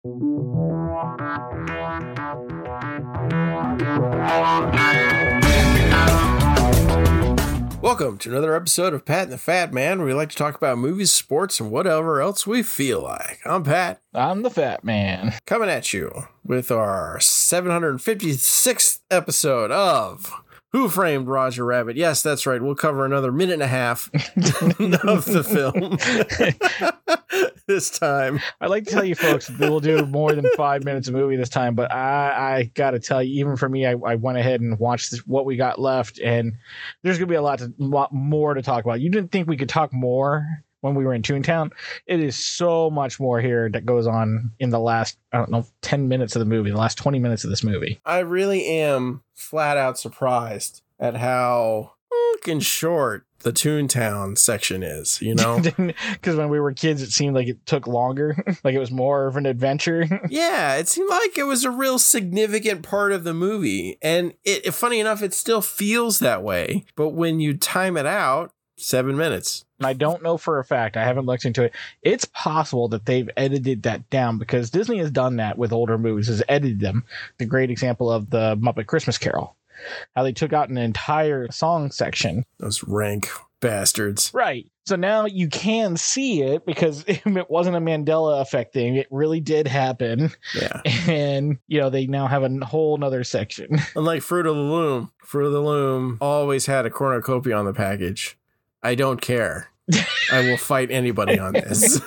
Welcome to another episode of Pat and the Fat Man, where we like to talk about movies, sports, and whatever else we feel like. I'm Pat. I'm the Fat Man. Coming at you with our 756th episode of Who Framed Roger Rabbit. Yes, that's right. We'll cover another minute and a half of the film this time. I'd like to tell you folks that we'll do more than 5 minutes of movie this time, but I got to tell you, even for me, I went ahead and watched what we got left, and there's going to be a lot more to talk about. You didn't think we could talk more when we were in Toontown? It is so much more here that goes on in the last, 10 minutes of the movie, the last 20 minutes of this movie. I really am flat out surprised at how fucking short the Toontown section is, you know? Because when we were kids, it seemed like it took longer, like it was more of an adventure. Yeah, it seemed like it was a real significant part of the movie. And funny enough, it still feels that way. But when you time it out, 7 minutes. And I don't know for a fact, I haven't looked into it. It's possible that they've edited that down because Disney has done that with older movies, has edited them. The great example of the Muppet Christmas Carol, how they took out an entire song section. Those rank bastards. Right. So now you can see it because it wasn't a Mandela effect thing. It really did happen. Yeah. And, they now have a whole nother section. Unlike Fruit of the Loom. Fruit of the Loom always had a cornucopia on the package. I don't care. I will fight anybody on this.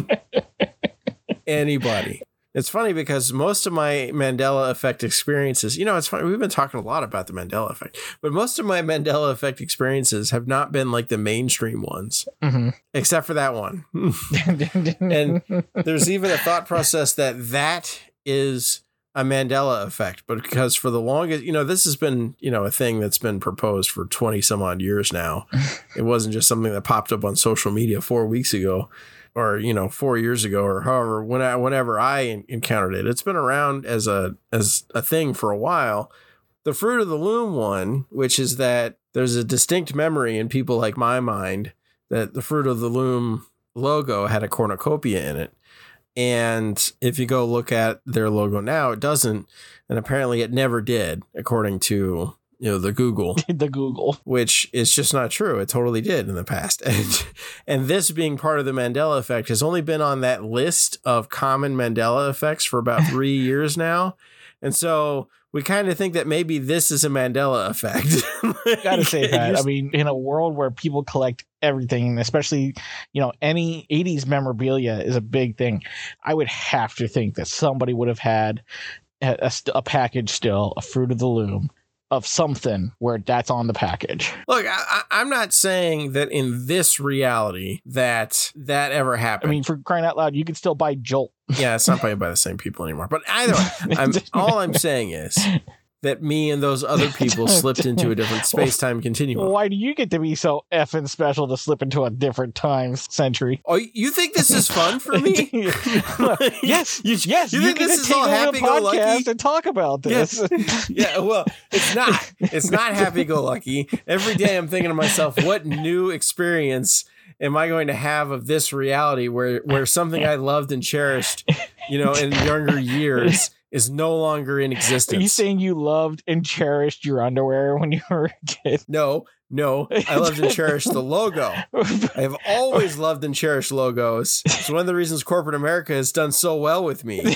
Anybody. It's funny because most of my Mandela effect experiences, it's funny. We've been talking a lot about the Mandela effect, but most of my Mandela effect experiences have not been like the mainstream ones, except for that one. And there's even a thought process that is a Mandela effect, but because for the longest, this has been, a thing that's been proposed for 20 some odd years now. It wasn't just something that popped up on social media 4 weeks ago or, 4 years ago or however, whenever I encountered it. It's been around as a thing for a while. The Fruit of the Loom one, which is that there's a distinct memory in people like my mind that the Fruit of the Loom logo had a cornucopia in it. And if you go look at their logo now, it doesn't. And apparently it never did, according to, the Google. The Google. Which is just not true. It totally did in the past. And this being part of the Mandela effect has only been on that list of common Mandela effects for about 3 years now. And so we kind of think that maybe this is a Mandela effect. Gotta say that. I mean, in a world where people collect everything, especially, any 80s memorabilia is a big thing. I would have to think that somebody would have had a package still, a Fruit of the Loom, of something where that's on the package. Look, I'm not saying that in this reality that ever happened. I mean, for crying out loud, you can still buy Jolt. Yeah, it's not played by the same people anymore. But either way, all I'm saying is that me and those other people slipped into a different space-time continuum. Why do you get to be so effing special to slip into a different time century? Oh, you think this is fun for me? Yes. You think this is all happy-go-lucky? And talk about this. Yes. Yeah, well, it's not. It's not happy-go-lucky. Every day I'm thinking to myself, what new experience am I going to have of this reality where something I loved and cherished, in younger years is no longer in existence? Are you saying you loved and cherished your underwear when you were a kid? No, I loved and cherished the logo. I have always loved and cherished logos. It's one of the reasons corporate America has done so well with me.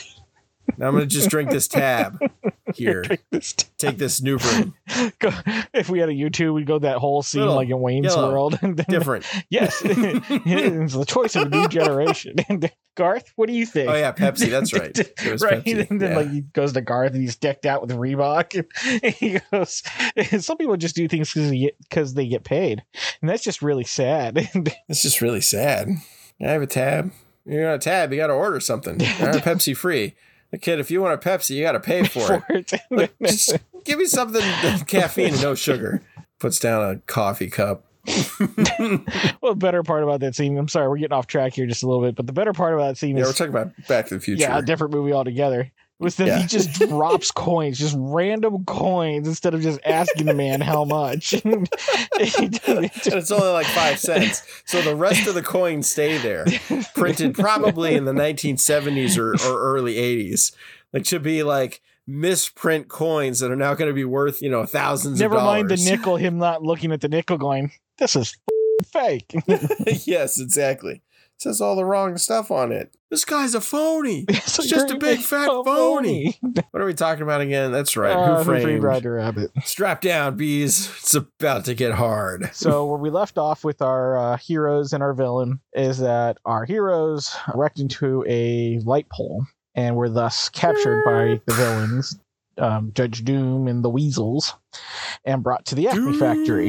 Now I'm going to just drink this tab here. Take this Nubrin. If we had a YouTube, we'd go that whole scene like in Wayne's World. Different. Yes. It's the choice of a new generation. Garth, what do you think? Oh, yeah, Pepsi. That's right. It was right. Pepsi. And then he goes to Garth and he's decked out with Reebok. And he goes, some people just do things because they get paid. And that's just really sad. It's just really sad. I have a tab. You're on a tab. You got to order something. I'm Pepsi free. Kid, if you want a Pepsi, you got to pay for it. Just give me something, caffeine and no sugar. Puts down a coffee cup. Well, the better part about that scene, I'm sorry, we're getting off track here just a little bit, but the better part about that scene is... Yeah, we're talking about Back to the Future. Yeah, a different movie altogether. was that he just drops coins, just random coins, instead of just asking the man how much. And it's only like 5 cents. So the rest of the coins stay there, printed probably in the 1970s or early 80s. Like, should be like misprint coins that are now going to be worth, thousands Never of dollars. mind the nickel, him not looking at the nickel going, this is fake. Yes, exactly. It says all the wrong stuff on it. This guy's a phony. It's just a big fat phony. What are we talking about again? That's right. Who Framed Roger Rabbit? Strap down, bees. It's about to get hard. So where we left off with our heroes and our villain is that our heroes wrecked into a light pole and were thus captured by the villains, Judge Doom and the Weasels, and brought to the Acme factory.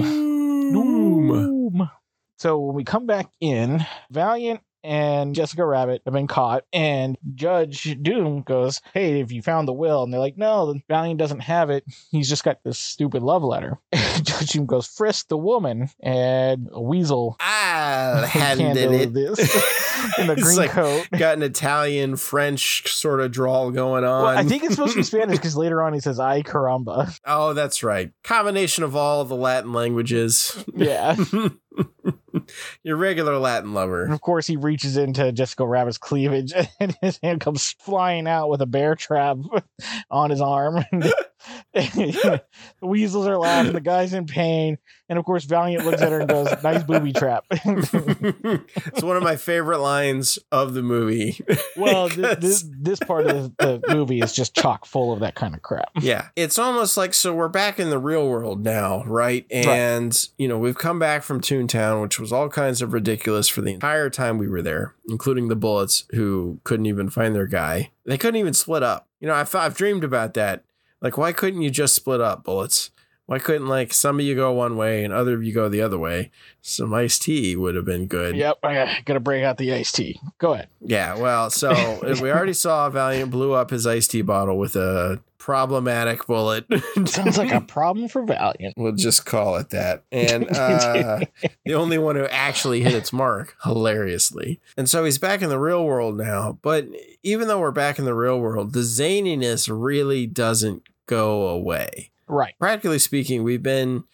Doom. So when we come back in, Valiant and Jessica Rabbit have been caught, and Judge Doom goes, hey, have you found the will? And they're like, no, Valiant doesn't have it. He's just got this stupid love letter. Judge Doom goes, frisk the woman, and a Weasel I'll handle it. This in a green coat. Got an Italian, French sort of drawl going on. Well, I think it's supposed to be Spanish because later on he says, ay caramba. Oh, that's right. Combination of all the Latin languages. Yeah. Your regular Latin lover. And of course, he reaches into Jessica Rabbit's cleavage and his hand comes flying out with a bear trap on his arm. The weasels are laughing. The guy's in pain. And of course, Valiant looks at her and goes, nice booby trap. It's one of my favorite lines of the movie. Well, this part of the movie is just chock full of that kind of crap. Yeah. It's almost like, so we're back in the real world now, right? And, we've come back from Toontown, which was all kinds of ridiculous for the entire time we were there, including the Bullets, who couldn't even find their guy. They couldn't even split up. I've dreamed about that. Like, why couldn't you just split up, Bullets? Why couldn't, some of you go one way and other of you go the other way? Some iced tea would have been good. Yep, I gotta break out the iced tea. Go ahead. Yeah, well, so we already saw Valiant blew up his iced tea bottle with a problematic bullet. Sounds like a problem for Valiant. We'll just call it that. And the only one who actually hit its mark, hilariously. And so he's back in the real world now. But even though we're back in the real world, the zaniness really doesn't go away. Right. Practically speaking, we've been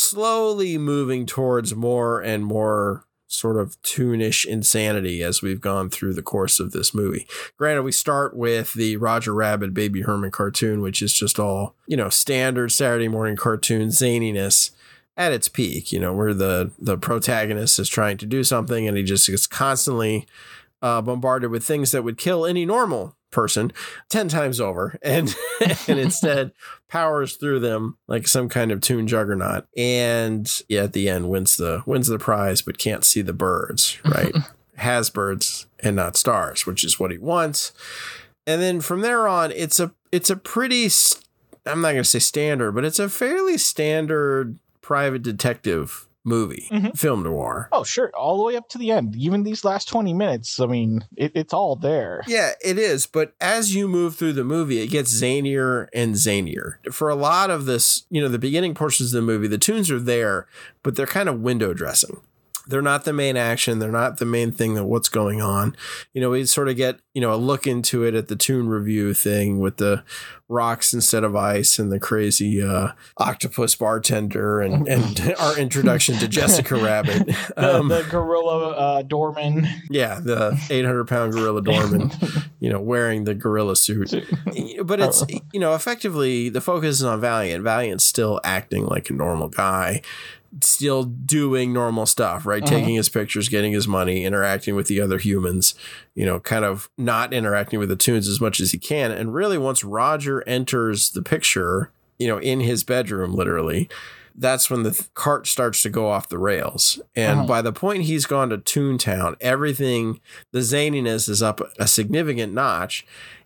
slowly moving towards more and more sort of toonish insanity as we've gone through the course of this movie. Granted, we start with the Roger Rabbit Baby Herman cartoon, which is just all, standard Saturday morning cartoon zaniness at its peak, where the protagonist is trying to do something and he just gets constantly bombarded with things that would kill any normal person 10 times over and instead powers through them like some kind of toon juggernaut, and at the end wins the prize but can't see the birds, right? Has birds and not stars, which is what he wants. And then from there on, it's a pretty, I'm not going to say standard, but it's a fairly standard private detective movie, film noir. Oh, sure. All the way up to the end. Even these last 20 minutes, I mean, it's all there. Yeah, it is. But as you move through the movie, it gets zanier and zanier. For a lot of this, the beginning portions of the movie, the tunes are there, but they're kind of window dressing. They're not the main action. They're not the main thing of what's going on. We sort of get, a look into it at the Toon Review thing with the rocks instead of ice and the crazy octopus bartender and our introduction to Jessica Rabbit. The gorilla doorman. Yeah, the 800-pound gorilla doorman, wearing the gorilla suit. But it's, effectively the focus is on Valiant. Valiant's still acting like a normal guy. Still doing normal stuff, right? Taking his pictures, getting his money, interacting with the other humans, kind of not interacting with the tunes as much as he can. And really, once Roger enters the picture, in his bedroom, literally, that's when the cart starts to go off the rails. And by the point he's gone to Toontown, everything, the zaniness is up a significant notch.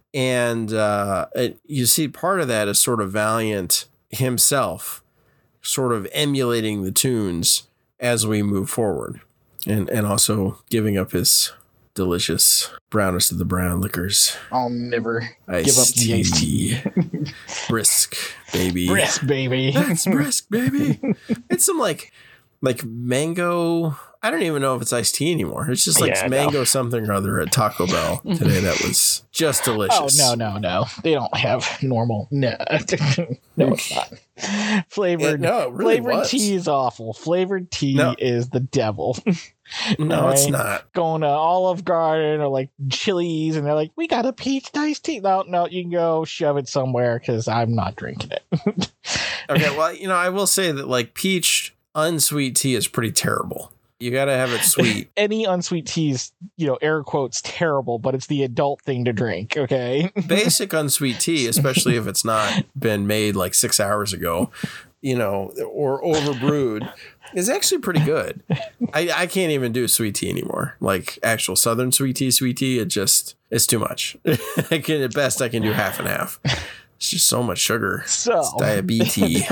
And you see part of that is sort of Valiant himself sort of emulating the tunes as we move forward, and also giving up his delicious brownest of the brown liquors. I'll never give up the iced tea. Brisk, baby. Brisk, baby. That's brisk, baby. It's some like mango I don't even know if it's iced tea anymore. It's just like mango something or other at Taco Bell today that was just delicious. Oh, no. They don't have normal. No, no, it's not. Flavored tea is awful. Flavored tea is the devil. No, it's not. Going to Olive Garden or like Chili's and they're like, we got a peach iced tea. No, you can go shove it somewhere because I'm not drinking it. Okay, well, I will say that like peach unsweet tea is pretty terrible. You got to have it sweet. Any unsweet tea is, air quotes, terrible, but it's the adult thing to drink, okay? Basic unsweet tea, especially if it's not been made like 6 hours ago, or overbrewed, is actually pretty good. I can't even do sweet tea anymore. Like actual Southern sweet tea, it's too much. At best, I can do half and half. It's just so much sugar. So it's diabetes.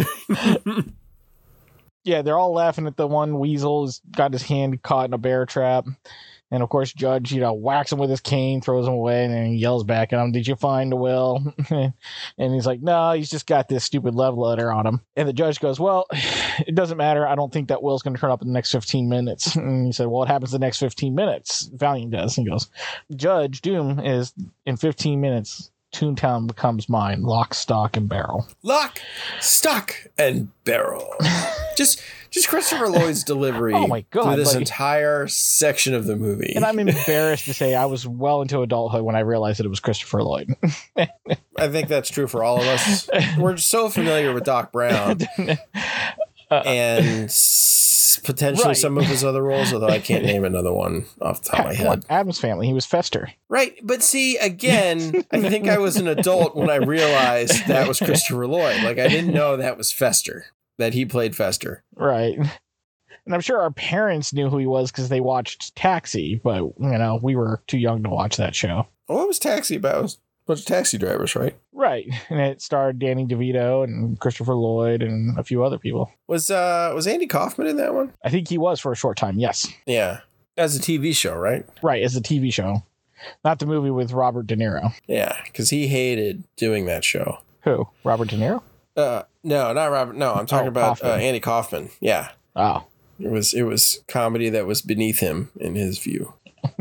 Yeah, they're all laughing at the one weasel who's got his hand caught in a bear trap. And of course, Judge, whacks him with his cane, throws him away, and then he yells back at him, "Did you find the will?" And he's like, "No, he's just got this stupid love letter on him." And the judge goes, "Well, it doesn't matter. I don't think that will's going to turn up in the next 15 minutes. And he said, "Well, what happens the next 15 minutes? Valiant does." And he goes, "Judge Doom is in 15 minutes. Toontown becomes mine, lock, stock, and barrel." Lock, stock, and barrel. Just Christopher Lloyd's delivery through this entire section of the movie. And I'm embarrassed to say I was well into adulthood when I realized that it was Christopher Lloyd. I think that's true for all of us. We're so familiar with Doc Brown and potentially some of his other roles, although I can't name another one off the top of my head. Addams Family, he was Fester. Right, but see, again, I think I was an adult when I realized that was Christopher Lloyd. Like, I didn't know that was Fester, that he played Fester. Right. And I'm sure our parents knew who he was because they watched Taxi, but, we were too young to watch that show. Well, what was Taxi about? It was a bunch of taxi drivers, right? Right. And it starred Danny DeVito and Christopher Lloyd and a few other people. Was Andy Kaufman in that one? I think he was for a short time, yes. Yeah. As a TV show, right? Right, as a TV show. Not the movie with Robert De Niro. Yeah, because he hated doing that show. Who? Robert De Niro? No, not Robert. No, I'm talking about Andy Kaufman. Yeah. Oh. It was comedy that was beneath him in his view.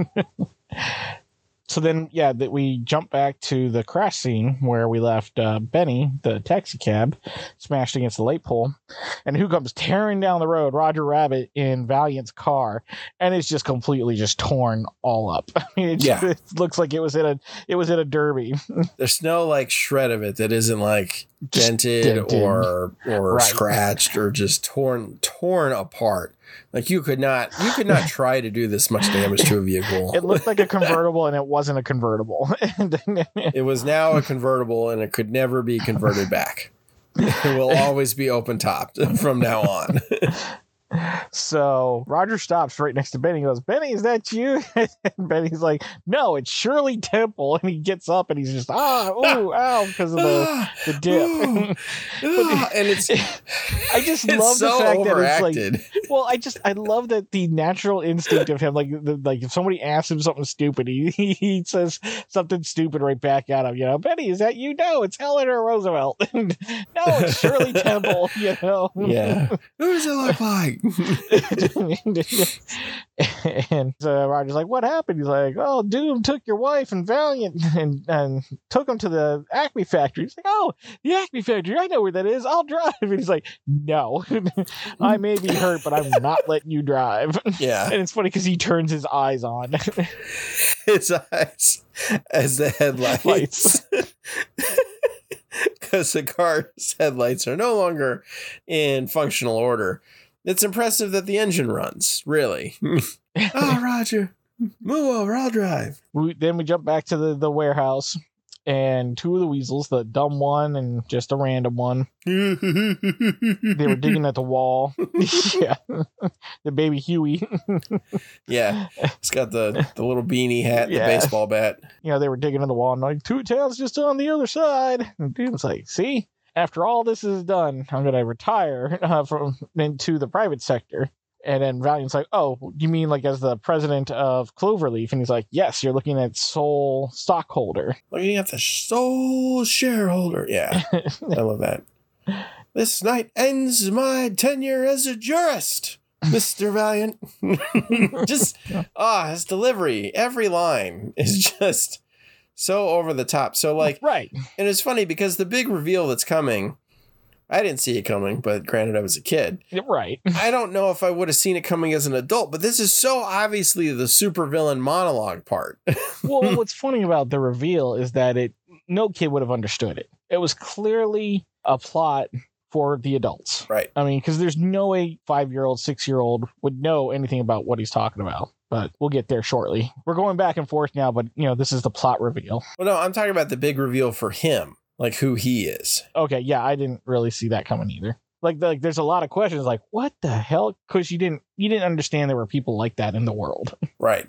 So then, that we jump back to the crash scene where we left Benny, the taxi cab, smashed against the light pole. And who comes tearing down the road? Roger Rabbit in Valiant's car. And it's just completely just torn all up. I mean, it looks like it was in a derby. There's no like shred of it that isn't like dented or scratched or just torn apart. Like you could not try to do this much damage to a vehicle. It looked like a convertible and it wasn't a convertible. It was now a convertible and it could never be converted back. It will always be open topped from now on. So Roger stops right next to Benny and goes, "Benny, is that you?" And Benny's like, "No, it's Shirley Temple." And he gets up and he's just, ow, because of the dip. And I just love so the fact overacted. that it's like, I love that the natural instinct of him, like if somebody asks him something stupid, he says something stupid right back at him. "Benny, is that you?" "No, it's Eleanor Roosevelt." "No, it's Shirley Temple." Yeah. Who does it look like? And Roger's like, "What happened?" He's like, "Oh, Doom took your wife and Valiant and took them to the Acme factory." He's like, "Oh, the Acme factory, I know where that is, I'll drive." And he's like, "No, I may be hurt, but I'm not letting you drive." Yeah. And it's funny because he turns his eyes on. His eyes as the headlights. Because the car's headlights are no longer in functional order. It's impressive that the engine runs, really. "Oh, Roger, move over, I'll drive." Then we jump back to the warehouse, and two of the weasels, the dumb one and just a random one, they were digging at the wall. Yeah, the baby Huey. Yeah, he's got the little beanie hat, and the baseball bat. They were digging in the wall, and like, "Toontown's just on the other side." And Doom's like, "See? After all this is done, I'm going to retire into the private sector." And then Valiant's like, "Oh, you mean like as the president of Cloverleaf?" And he's like, "Yes, you're looking at sole stockholder." Looking at the sole shareholder. Yeah, I love that. "This night ends my tenure as a jurist." Mr. Valiant. Just, his delivery, every line is just so over the top. So, like, right. And it's funny because the big reveal that's coming, I didn't see it coming, but granted, I was a kid. Right. I don't know if I would have seen it coming as an adult, but this is so obviously the supervillain monologue part. Well, what's funny about the reveal is that no kid would have understood it. It was clearly a plot for the adults. Right. I mean, because there's no way 5-year-old, 6-year-old would know anything about what he's talking about. But we'll get there shortly. We're going back and forth now, but, this is the plot reveal. Well, no, I'm talking about the big reveal for him, like who he is. Okay, yeah, I didn't really see that coming either. Like there's a lot of questions like, what the hell? Because you didn't understand there were people like that in the world. Right.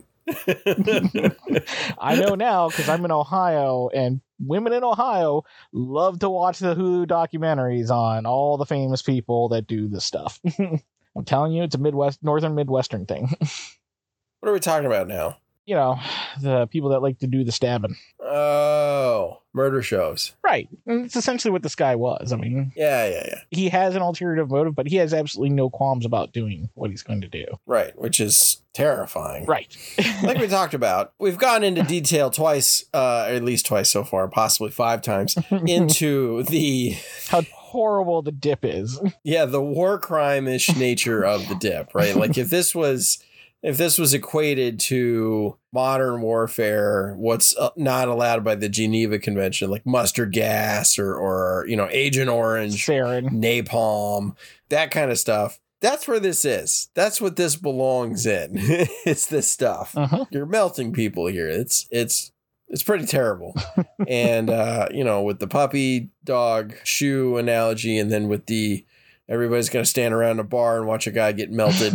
I know now because I'm in Ohio, and women in Ohio love to watch the Hulu documentaries on all the famous people that do this stuff. I'm telling you, it's a northern Midwestern thing. What are we talking about now? The people that like to do the stabbing. Oh, murder shows. Right. And it's essentially what this guy was. I mean, yeah. He has an ulterior motive, but he has absolutely no qualms about doing what he's going to do. Right, which is terrifying. Right. Like we talked about, we've gone into detail twice, at least twice so far, possibly 5 times, into how horrible the dip is. Yeah, the war crime-ish nature of the dip, right? Like if this was equated to modern warfare, what's not allowed by the Geneva Convention, like mustard gas or Agent Orange, Sarin, napalm, that kind of stuff. That's where this is. That's what this belongs in. It's this stuff. Uh-huh. You're melting people here. It's pretty terrible. And, with the puppy dog shoe analogy, and then with the everybody's going to stand around a bar and watch a guy get melted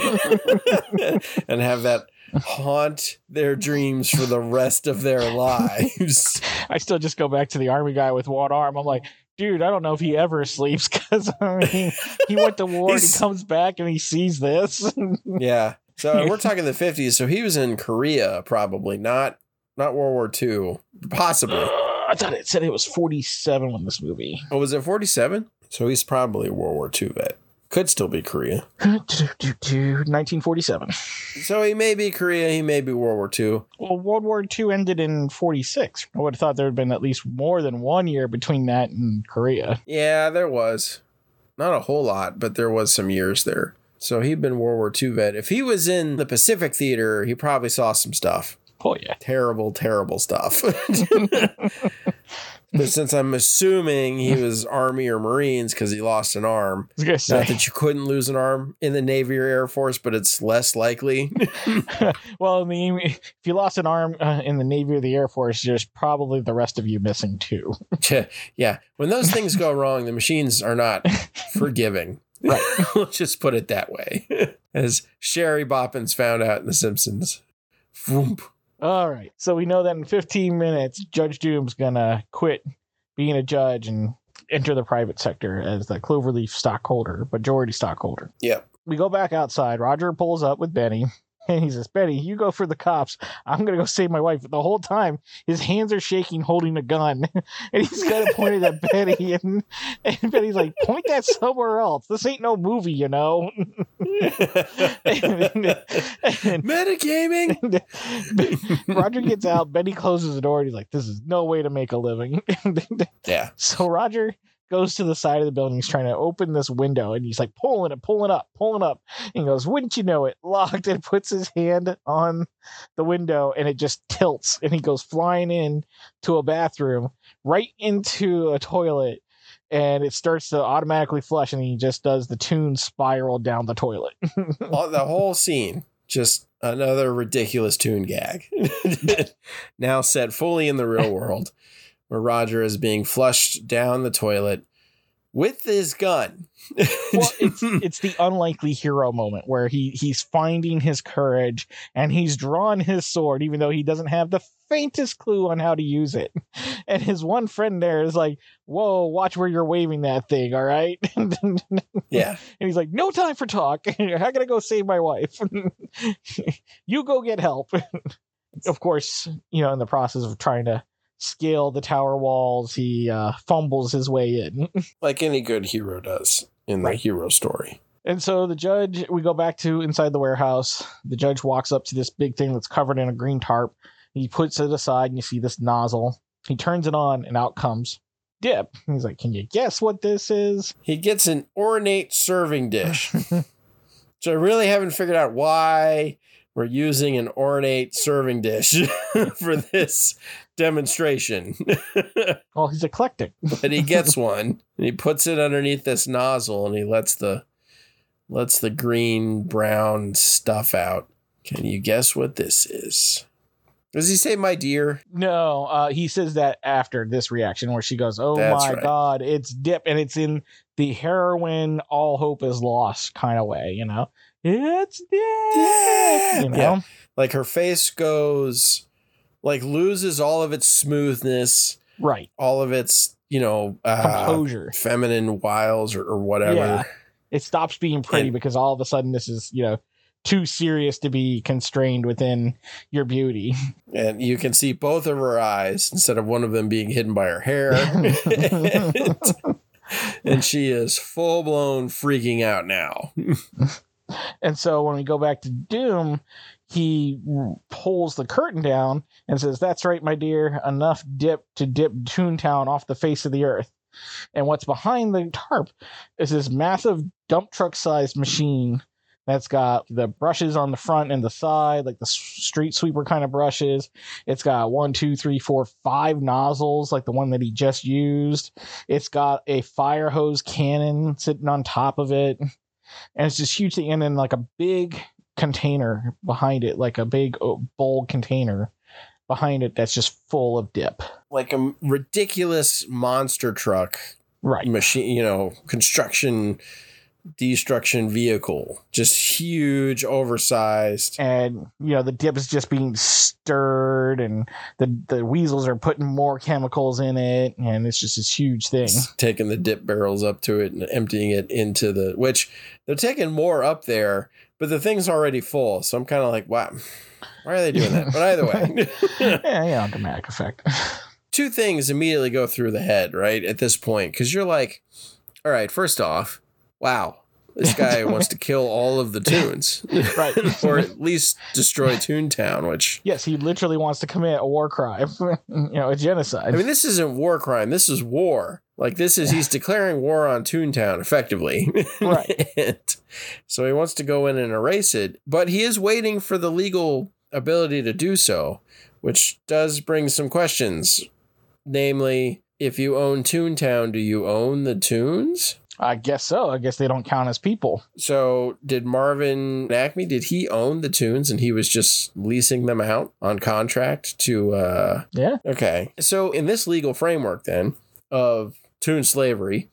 and have that haunt their dreams for the rest of their lives. I still just go back to the army guy with one arm. I'm like, dude, I don't know if he ever sleeps because he went to war and he comes back and he sees this. Yeah. So we're talking the 50s. So he was in Korea, probably not World War II, possibly. I thought it said it was 47 when this movie. Oh, was it 47? So he's probably a World War II vet. Could still be Korea. 1947. So he may be Korea, he may be World War II. Well, World War II ended in 46. I would have thought there would have been at least more than 1 year between that and Korea. Yeah, there was. Not a whole lot, but there was some years there. So he'd been World War II vet. If he was in the Pacific Theater, he probably saw some stuff. Oh, yeah. Terrible, terrible stuff. But since I'm assuming he was Army or Marines because he lost an arm, not that you couldn't lose an arm in the Navy or Air Force, but it's less likely. Well, if you lost an arm in the Navy or the Air Force, there's probably the rest of you missing too. Yeah. When those things go wrong, the machines are not forgiving. Right. Let's just put it that way. As Sherry Boppins found out in The Simpsons. Vroom. All right. So we know that in 15 minutes, Judge Doom's going to quit being a judge and enter the private sector as the Cloverleaf stockholder, majority stockholder. Yep. We go back outside. Roger pulls up with Benny. And he says, Benny, you go for the cops. I'm going to go save my wife. The whole time, his hands are shaking, holding a gun. And he's kind of pointed at Benny. And Benny's like, point that somewhere else. This ain't no movie, you know? Metagaming. Roger gets out. Benny closes the door. And he's like, this is no way to make a living. Yeah. So Roger goes to the side of the building. He's trying to open this window, and he's like pulling up. And he goes, wouldn't you know it, locked, and puts his hand on the window, and it just tilts, and he goes flying in to a bathroom, right into a toilet, and it starts to automatically flush, and he just does the Toon spiral down the toilet. The whole scene, just another ridiculous Toon gag. Now set fully in the real world, where Roger is being flushed down the toilet with his gun. Well, it's the unlikely hero moment where he's finding his courage and he's drawn his sword, even though he doesn't have the faintest clue on how to use it. And his one friend there is like, whoa, watch where you're waving that thing, all right? Yeah. And he's like, no time for talk. I gotta go save my wife. You go get help. Of course, in the process of trying to scale the tower walls, he fumbles his way in. Like any good hero does in the hero story. And so the judge, we go back to inside the warehouse. The judge walks up to this big thing that's covered in a green tarp. He puts it aside and you see this nozzle. He turns it on and out comes dip. He's like, can you guess what this is? He gets an ornate serving dish. So I really haven't figured out why we're using an ornate serving dish for this demonstration. Well, he's eclectic. But he gets one and he puts it underneath this nozzle and he lets the green brown stuff out. Can you guess what this is? Does he say my dear? No, he says that after this reaction where she goes, oh That's my right. God, it's dip. And it's in the heroine, all hope is lost kind of way, you know? It's dip. You know? Yeah. Like her face goes, like loses all of its smoothness, Right. all of its, Composure. feminine wiles or whatever. Yeah. It stops being pretty because all of a sudden this is, too serious to be constrained within your beauty. And you can see both of her eyes instead of one of them being hidden by her hair. And she is full blown freaking out now. And so when we go back to Doom, he pulls the curtain down and says, that's right, my dear, enough dip to dip Toontown off the face of the earth. And what's behind the tarp is this massive dump truck sized machine that's got the brushes on the front and the side, like the street sweeper kind of brushes. It's got 1, 2, 3, 4, 5 nozzles, like the one that he just used. It's got a fire hose cannon sitting on top of it. And it's this huge thing. And then like a big container behind it, like a big bowl container behind it that's just full of dip. Like a ridiculous monster truck. Right. Machine, construction destruction vehicle, just huge, oversized, and the dip is just being stirred and the weasels are putting more chemicals in it, and it's just this huge thing. Taking the dip barrels up to it and emptying it into which they're taking more up there, but the thing's already full, so I'm kind of like, wow, why are they doing that? But either way. yeah, dramatic effect. Two things immediately go through the head right at this point, because you're like, all right, first off, wow, this guy wants to kill all of the Toons. Right. Or at least destroy Toontown, which... Yes, he literally wants to commit a war crime, a genocide. I mean, this isn't war crime. This is war. Like, he's declaring war on Toontown, effectively. Right. And so he wants to go in and erase it, but he is waiting for the legal ability to do so, which does bring some questions. Namely, if you own Toontown, do you own the Toons? I guess so. I guess they don't count as people. So did Marvin Acme, did he own the Toons and he was just leasing them out on contract to... Yeah. Okay. So in this legal framework then of Toon slavery,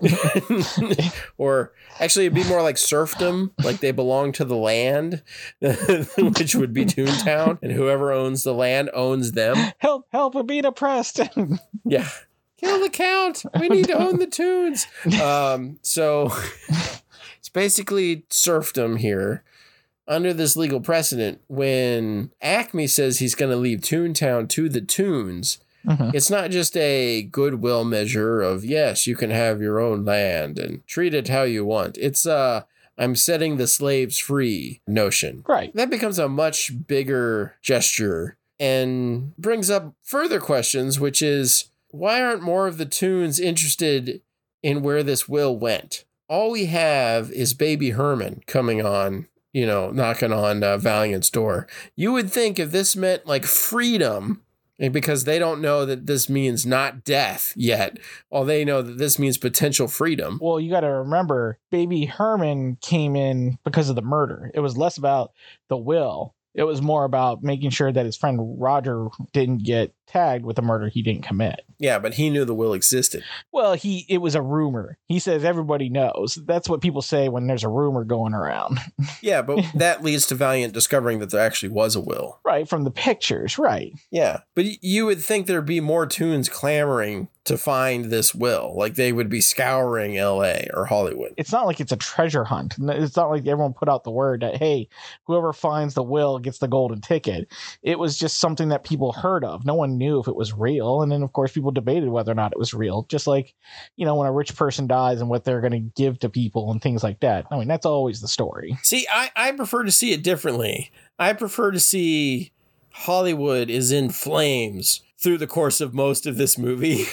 or actually it'd be more like serfdom, like they belong to the land, which would be Toontown, and whoever owns the land owns them. Help, we're being oppressed. Yeah. Kill the count. We need to own the Toons. So it's basically serfdom here under this legal precedent. When Acme says he's going to leave Toontown to the Toons, it's not just a goodwill measure of, yes, you can have your own land and treat it how you want. It's I'm setting the slaves free notion. Right. That becomes a much bigger gesture and brings up further questions, which is, why aren't more of the Toons interested in where this will went? All we have is baby Herman coming on, knocking on Valiant's door. You would think if this meant like freedom, and because they don't know that this means not death yet, all they know that this means potential freedom. Well, you got to remember, baby Herman came in because of the murder. It was less about the will. It was more about making sure that his friend Roger didn't get tagged with a murder he didn't commit. Yeah, but he knew the will existed. Well, it was a rumor. He says everybody knows. That's what people say when there's a rumor going around. Yeah, but that leads to Valiant discovering that there actually was a will. Right, from the pictures, right. Yeah, but you would think there'd be more Toons clamoring to find this will. Like they would be scouring LA or Hollywood. It's not like it's a treasure hunt. It's not like everyone put out the word that, hey, whoever finds the will gets the golden ticket. It was just something that people heard of. No one knew if it was real. And then, of course, people debated whether or not it was real. Just like, you know, when a rich person dies and what they're going to give to people and things like that. I mean, that's always the story. See, I prefer to see it differently. I prefer to see Hollywood is in flames through the course of most of this movie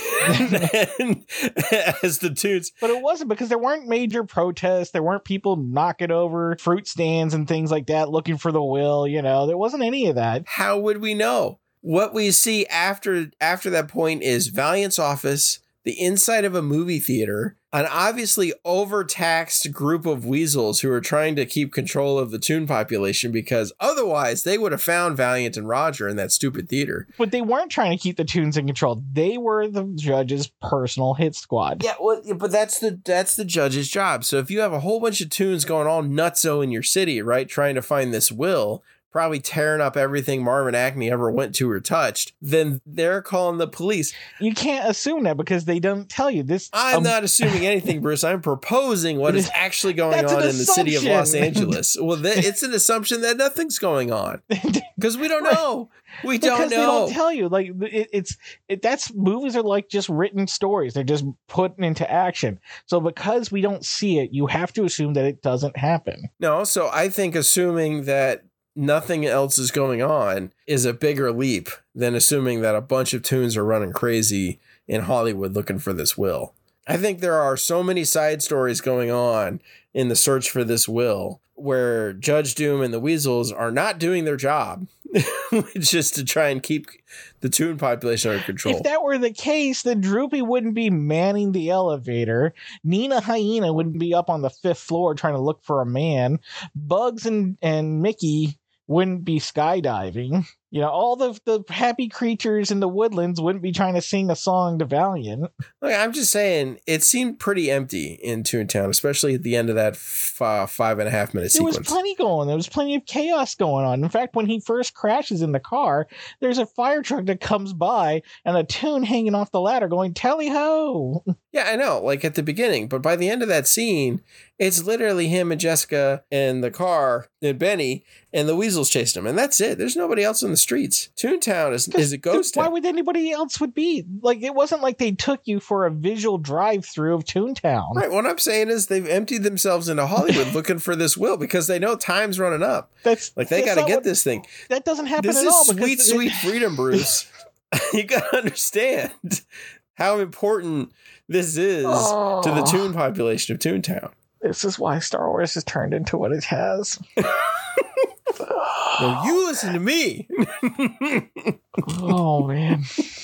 and as the tunes. But it wasn't, because there weren't major protests. There weren't people knocking over fruit stands and things like that looking for the will. You know, there wasn't any of that. How would we know? What we see after that point is Valiant's office, the inside of a movie theater, an obviously overtaxed group of weasels who are trying to keep control of the Toon population, because otherwise they would have found Valiant and Roger in that stupid theater. But they weren't trying to keep the Toons in control. They were the judge's personal hit squad. Yeah, well, but that's the judge's job. So if you have a whole bunch of Toons going all nutso in your city, right, trying to find this will, probably tearing up everything Marvin Acme ever went to or touched, then they're calling the police. You can't assume that because they don't tell you this. I'm not assuming anything, Bruce. I'm proposing what is actually going on in the city of Los Angeles. Well, it's an assumption that nothing's going on because we don't know. We don't know. They don't tell you. Like that's movies are like just written stories. They're just put into action. So because we don't see it, you have to assume that it doesn't happen. No, so I think assuming that nothing else is going on is a bigger leap than assuming that a bunch of Toons are running crazy in Hollywood looking for this will. I think there are so many side stories going on in the search for this will where Judge Doom and the Weasels are not doing their job, which is to try and keep the Toon population under control. If that were the case, then Droopy wouldn't be manning the elevator. Nina Hyena wouldn't be up on the 5th floor trying to look for a man. Bugs and Mickey wouldn't be skydiving. You know, all the happy creatures in the woodlands wouldn't be trying to sing a song to Valiant. Look, I'm just saying, it seemed pretty empty in Toontown, especially at the end of that 5.5 minute sequence. There was plenty going on. There was plenty of chaos going on. In fact, when he first crashes in the car, there's a fire truck that comes by and a Toon hanging off the ladder going, tally-ho! Yeah, I know, like at the beginning. But by the end of that scene, it's literally him and Jessica and the car and Benny and the Weasels chasing him. And that's it. There's nobody else in the streets. Toontown is a ghost town. Why would anybody else would be? Like, it wasn't like they took you for a visual drive-through of Toontown. Right. What I'm saying is they've emptied themselves into Hollywood looking for this will because they know time's running up. That's like they got to get this thing. That doesn't happen at all. This is sweet freedom, Bruce. You got to understand how important this is to the Toon population of Toontown. This is why Star Wars has turned into what it has. No, you listen to me. Oh, man.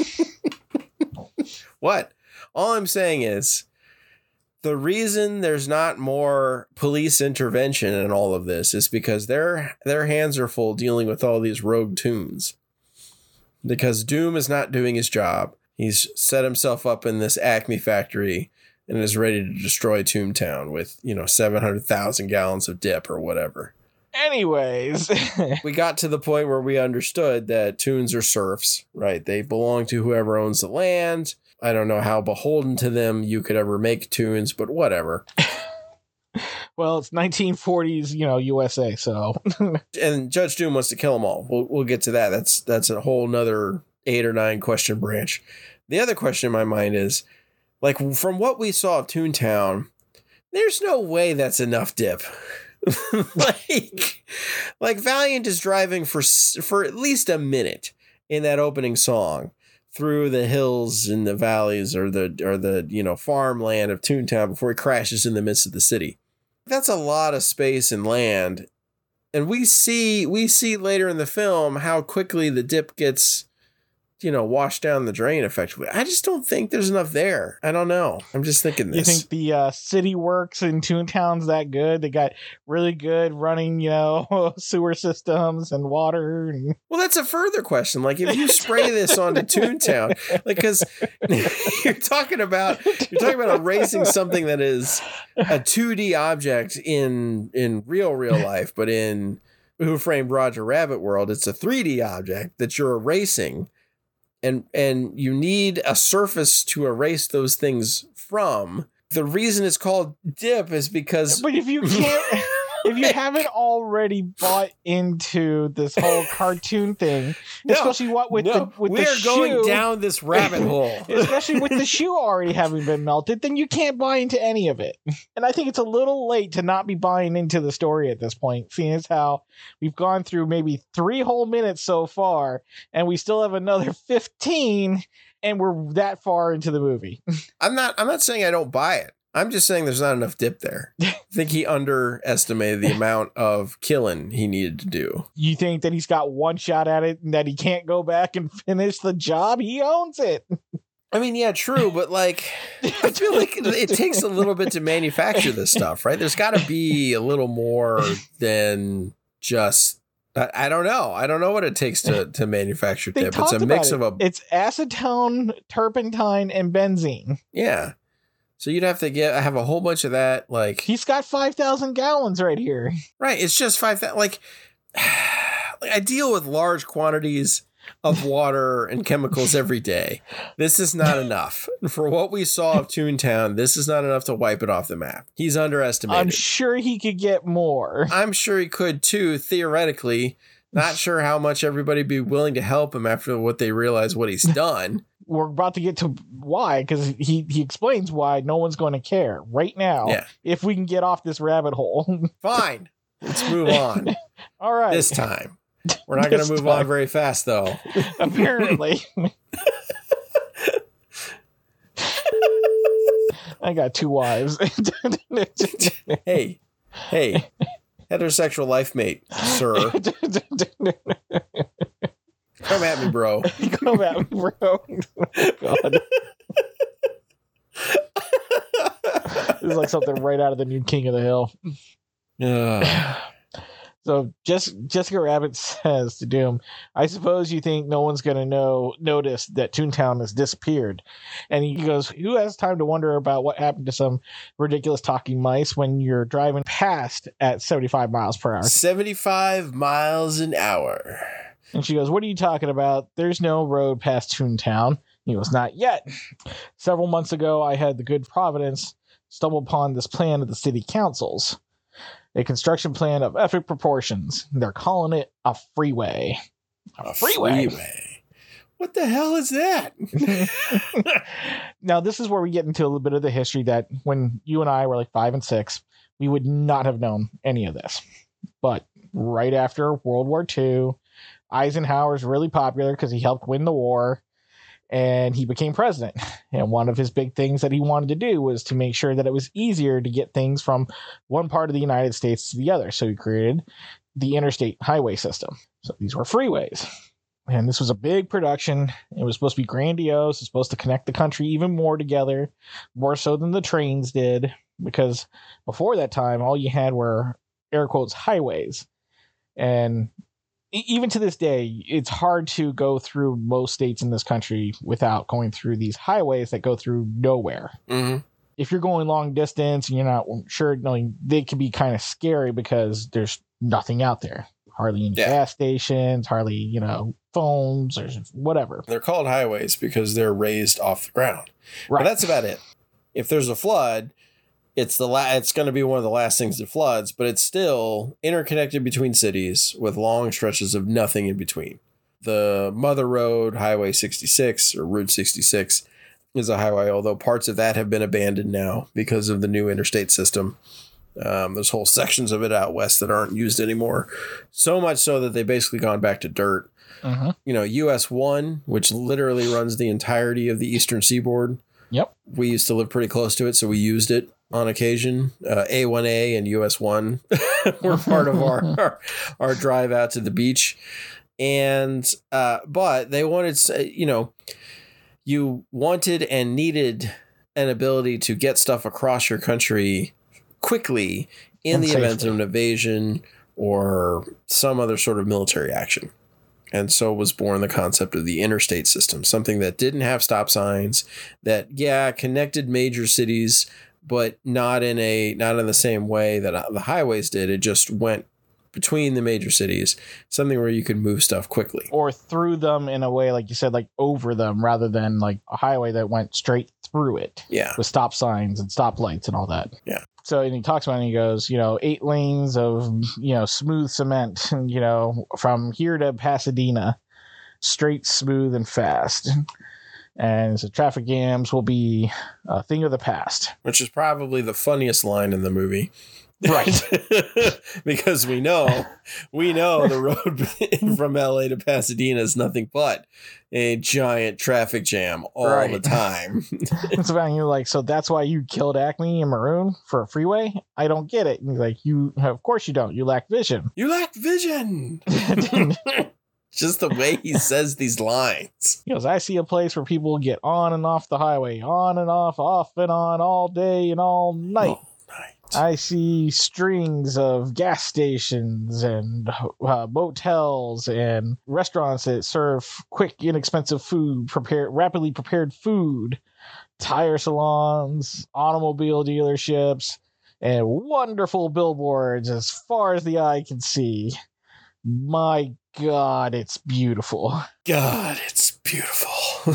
What? All I'm saying is the reason there's not more police intervention in all of this is because their hands are full dealing with all these rogue Toons. Because Doom is not doing his job. He's set himself up in this Acme factory and is ready to destroy Toontown with, 700,000 gallons of dip or whatever. Anyways. We got to the point where we understood that Toons are serfs, right? They belong to whoever owns the land. I don't know how beholden to them you could ever make Toons, but whatever. Well, it's 1940s, USA, so. And Judge Doom wants to kill them all. We'll get to that. That's a whole nother 8 or 9 question branch. The other question in my mind is, like, from what we saw of Toontown, there's no way that's enough dip. like Valiant is driving for at least a minute in that opening song through the hills and the valleys or the farmland of Toontown before he crashes in the midst of the city. That's a lot of space and land. And we see later in the film how quickly the dip gets, washed down the drain effectively. I just don't think there's enough there. I don't know. I'm just thinking this. You think the city works in Toontown's that good? They got really good running, sewer systems and water. Well, that's a further question. Like, if you spray this onto Toontown, like, because you're talking about erasing something that is a 2D object in real life, but in Who Framed Roger Rabbit world, it's a 3D object that you're erasing. and you need a surface to erase those things from. The reason it's called dip is because... But if you can't... If you haven't already bought into this whole cartoon thing, especially with the shoe, we are going down this rabbit hole, especially with the shoe already having been melted, then you can't buy into any of it. And I think it's a little late to not be buying into the story at this point, seeing as how we've gone through maybe 3 whole minutes so far, and we still have another 15, and we're that far into the movie. I'm not saying I don't buy it. I'm just saying there's not enough dip there. I think he underestimated the amount of killing he needed to do. You think that he's got one shot at it and that he can't go back and finish the job? He owns it. I mean, yeah, true. But like, I feel like it takes a little bit to manufacture this stuff, right? There's got to be a little more than just... I don't know. I don't know what it takes to manufacture dip. It's a mix of a... It's acetone, turpentine, and benzene. Yeah. So you'd have to have a whole bunch of that. Like, he's got 5,000 gallons right here. Right. It's just 5,000. Like, I deal with large quantities of water and chemicals every day. This is not enough. For what we saw of Toontown, this is not enough to wipe it off the map. He's underestimated. I'm sure he could get more. I'm sure he could too, theoretically. Not sure how much everybody would be willing to help him after what they realize what he's done. We're about to get to why, because he explains why no one's going to care right now. Yeah. If we can get off this rabbit hole. Fine. Let's move on. All right. This time. We're not going to move on very fast, though. Apparently. I got 2 wives. Hey. Heterosexual life mate, sir. Come at me, bro. Come at me, bro. Oh, God. This is like something right out of the new King of the Hill. So Jessica Rabbit says to Doom, I suppose you think no one's going to notice that Toontown has disappeared. And he goes, who has time to wonder about what happened to some ridiculous talking mice when you're driving past at 75 miles per hour? 75 miles an hour. And she goes, what are you talking about? There's no road past Toontown. He goes, not yet. Several months ago, I had the good providence stumble upon this plan of the city council's. A construction plan of epic proportions. They're calling it a freeway. A freeway. What the hell is that? Now, this is where we get into a little bit of the history that when you and I were like 5 and 6, we would not have known any of this. But right after World War II, Eisenhower's really popular because he helped win the war. And he became president. And one of his big things that he wanted to do was to make sure that it was easier to get things from one part of the United States to the other. So he created the interstate highway system. So these were freeways. And this was a big production. It was supposed to be grandiose. It's supposed to connect the country even more together, more so than the trains did. Because before that time, all you had were, air quotes, highways. And even to this day, it's hard to go through most states in this country without going through these highways that go through nowhere. Mm-hmm. If you're going long distance and you're not sure, they can be kind of scary because there's nothing out there. Hardly any gas stations, hardly, phones or whatever. They're called highways because they're raised off the ground. Right. But that's about it. If there's a flood, it's going to be one of the last things that floods, but it's still interconnected between cities with long stretches of nothing in between. The Mother Road, Highway 66 or Route 66 is a highway, although parts of that have been abandoned now because of the new interstate system. There's whole sections of it out west that aren't used anymore. So much so that they've basically gone back to dirt. Uh-huh. US 1, which literally runs the entirety of the eastern seaboard. Yep. We used to live pretty close to it, so we used it on occasion. A1A and US 1 were part of our drive out to the beach. And but they wanted, you wanted and needed an ability to get stuff across your country quickly in the event of an invasion or some other sort of military action. And so was born the concept of the interstate system, something that didn't have stop signs, that, connected major cities, but not in the same way that the highways did. It just went between the major cities, something where you could move stuff quickly. Or through them in a way, like you said, like over them, rather than like a highway that went straight through it. Yeah. With stop signs and stoplights and all that. Yeah. So, and he talks about it and he goes, 8 lanes of, smooth cement, from here to Pasadena, straight, smooth, and fast. And so traffic jams will be a thing of the past. Which is probably the funniest line in the movie. Right. Because we know the road from LA to Pasadena is nothing but a giant traffic jam all the time. It's about you like, so that's why you killed Acme and Maroon for a freeway? I don't get it. And he's like, of course you don't. You lack vision. You lack vision. Just the way he says these lines. He goes, I see a place where people get on and off the highway, on and off and on, all day and all night. I see strings of gas stations and motels and restaurants that serve quick, inexpensive food, rapidly prepared food, tire salons, automobile dealerships, and wonderful billboards as far as the eye can see. My God, it's beautiful. God, it's beautiful.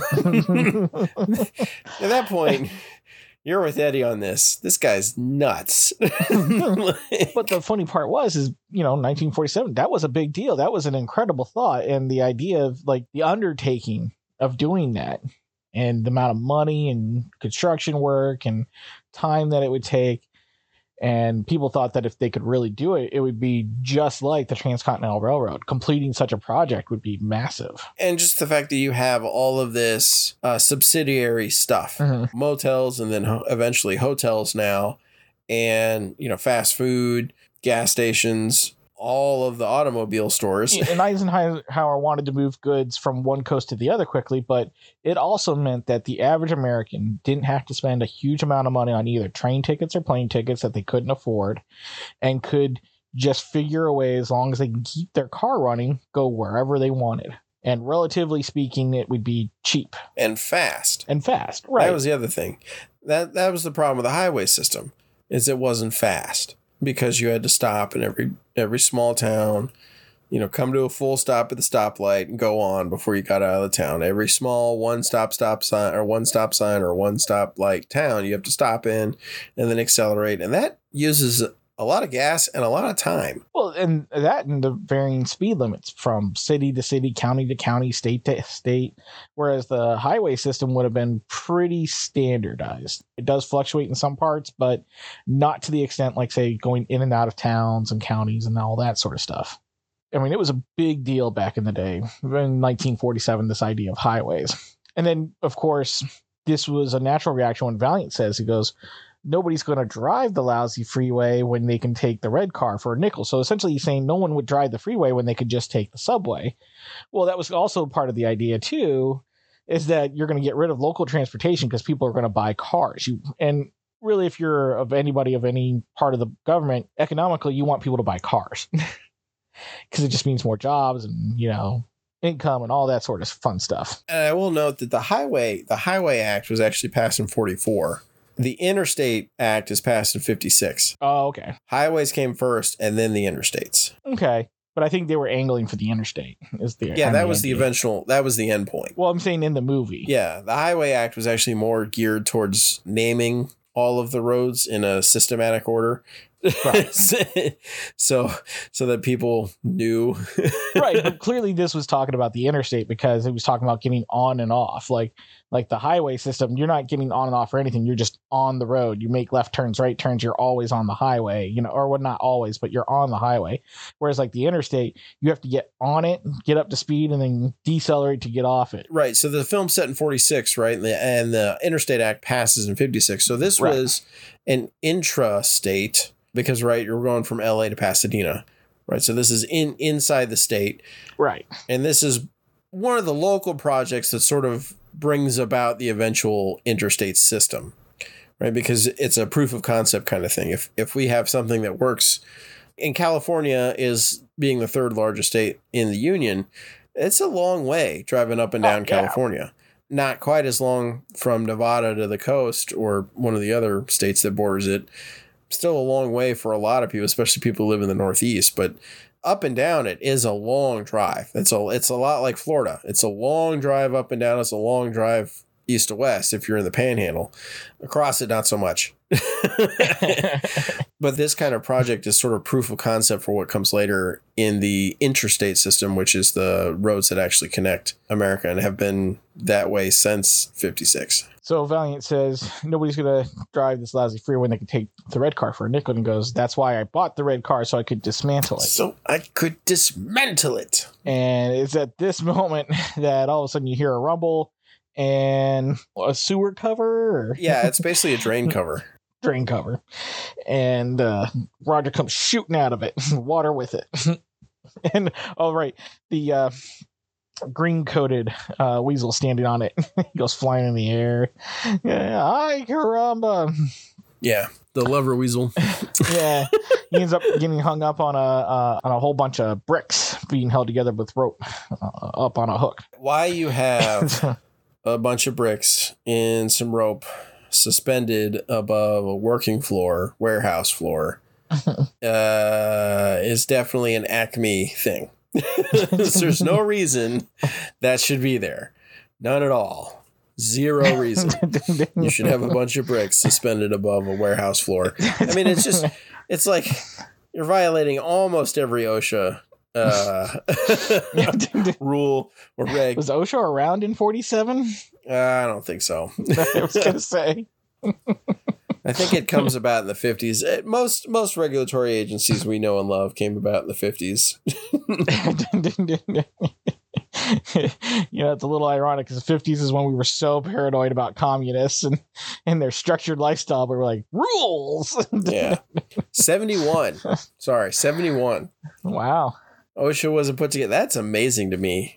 At that point, you're with Eddie on this. This guy's nuts. But the funny part is 1947, that was a big deal. That was an incredible thought. And the idea of like the undertaking of doing that and the amount of money and construction work and time that it would take. And people thought that if they could really do it, it would be just like the Transcontinental Railroad. Completing such a project would be massive. And just the fact that you have all of this subsidiary stuff, motels, and then eventually hotels now, and, fast food, gas stations, all of the automobile stores. And Eisenhower wanted to move goods from one coast to the other quickly, but it also meant that the average American didn't have to spend a huge amount of money on either train tickets or plane tickets that they couldn't afford, and could just figure a way, as long as they can keep their car running, go wherever they wanted. And relatively speaking, it would be cheap. And fast. Right. That was the other thing. That was the problem with the highway system, is it wasn't fast. Because you had to stop in every small town, come to a full stop at the stoplight and go on before you got out of the town. Every small one-stop sign or one-stop light town, you have to stop in and then accelerate. And that uses a lot of gas and a lot of time. Well, and that and the varying speed limits from city to city, county to county, state to state, whereas the highway system would have been pretty standardized. It does fluctuate in some parts, but not to the extent like, say, going in and out of towns and counties and all that sort of stuff. I mean, it was a big deal back in the day, in 1947, this idea of highways. And then, of course, this was a natural reaction when Valiant says, he goes, nobody's going to drive the lousy freeway when they can take the red car for a nickel. So essentially he's saying no one would drive the freeway when they could just take the subway. Well, that was also part of the idea too, is that you're going to get rid of local transportation because people are going to buy cars. And really, if you're of anybody of any part of the government, economically, you want people to buy cars because it just means more jobs and, income and all that sort of fun stuff. And I will note that the Highway Act was actually passed in 44. The Interstate Act is passed in 56. Oh, okay. Highways came first and then the interstates. Okay. But I think they were angling for the interstate. That was the end point. Well, I'm saying in the movie. Yeah. The Highway Act was actually more geared towards naming all of the roads in a systematic order. Right. so that people knew. Right. But clearly this was talking about the interstate because it was talking about getting on and off. Like the highway system, you're not getting on and off or anything. You're just on the road. You make left turns, right turns. You're always on the highway, or well, not always, but you're on the highway. Whereas like the interstate, you have to get on it, get up to speed, and then decelerate to get off it. Right. So the film's set in 46, right? And the Interstate Act passes in 56. So this was an intrastate because, right, you're going from LA to Pasadena, right? So this is inside the state. Right. And this is one of the local projects that sort of brings about the eventual interstate system, right? Because it's a proof of concept kind of thing. If we have something that works, and California is being the third largest state in the union, it's a long way driving up and down California. Not quite as long from Nevada to the coast or one of the other states that borders it. Still a long way for a lot of people, especially people who live in the Northeast. But up and down it is a long drive. It's a lot like Florida. It's a long drive up and down. It's a long drive east to west if you're in the Panhandle. Across it, not so much. But this kind of project is sort of proof of concept for what comes later in the interstate system, which is the roads that actually connect America and have been that way since 56. So Valiant says, nobody's going to drive this lousy freeway when they can take the red car for a nickel, and goes, that's why I bought the red car, so I could dismantle it. So I could dismantle it. And it's at this moment that all of a sudden you hear a rumble and a sewer cover? Yeah, it's basically a drain cover. Drain cover. And Roger comes shooting out of it, water with it. And, oh, right, the green-coated weasel standing on it. He goes flying in the air. Yeah, hi, caramba. Yeah, the lover weasel. Yeah, he ends up getting hung up on a whole bunch of bricks being held together with rope up on a hook. Why you have a bunch of bricks and some rope suspended above a working floor, warehouse floor, is definitely an Acme thing. There's no reason that should be there. None at all. Zero reason. You should have a bunch of bricks suspended above a warehouse floor. I mean, it's like you're violating almost every OSHA rule or reg. Was OSHA around in 47? I don't think so. I was going to say. I think it comes about in the 50s. Most regulatory agencies we know and love came about in the 50s. It's a little ironic because the 50s is when we were so paranoid about communists and their structured lifestyle, but we're like, rules! Yeah. 71. Sorry, 71. Wow. OSHA wasn't put together. That's amazing to me.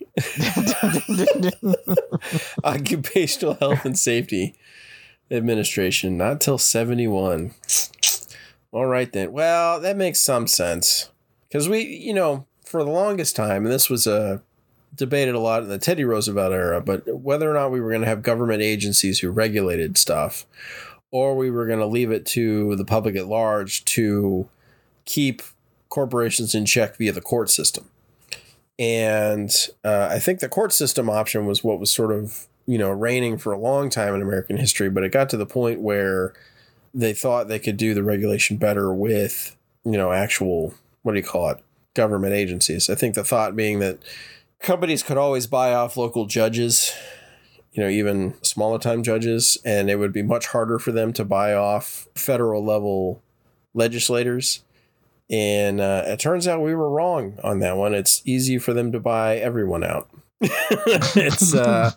Occupational Health and Safety Administration, not till 71. All right, then. Well, that makes some sense. Because we, for the longest time, and this was debated a lot in the Teddy Roosevelt era, but whether or not we were going to have government agencies who regulated stuff, or we were going to leave it to the public at large to keep corporations in check via the court system. And I think the court system option was what was sort of, reigning for a long time in American history, but it got to the point where they thought they could do the regulation better with, actual, government agencies. I think the thought being that companies could always buy off local judges, even smaller time judges, and it would be much harder for them to buy off federal level legislators. And it turns out we were wrong on that one. It's easy for them to buy everyone out. It's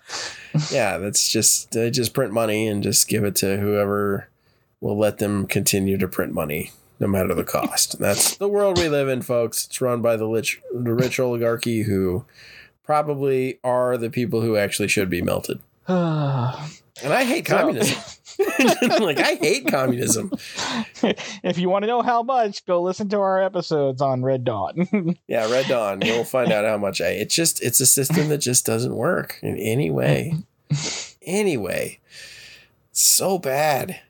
they just print money and just give it to whoever will let them continue to print money, no matter the cost. And that's the world we live in, folks. It's run by the rich oligarchy who probably are the people who actually should be melted. And I hate communism. I hate communism. If you want to know how much, go listen to our episodes on Red Dawn. Yeah, Red Dawn. You'll find out how much it's a system that just doesn't work in any way. Anyway, so bad.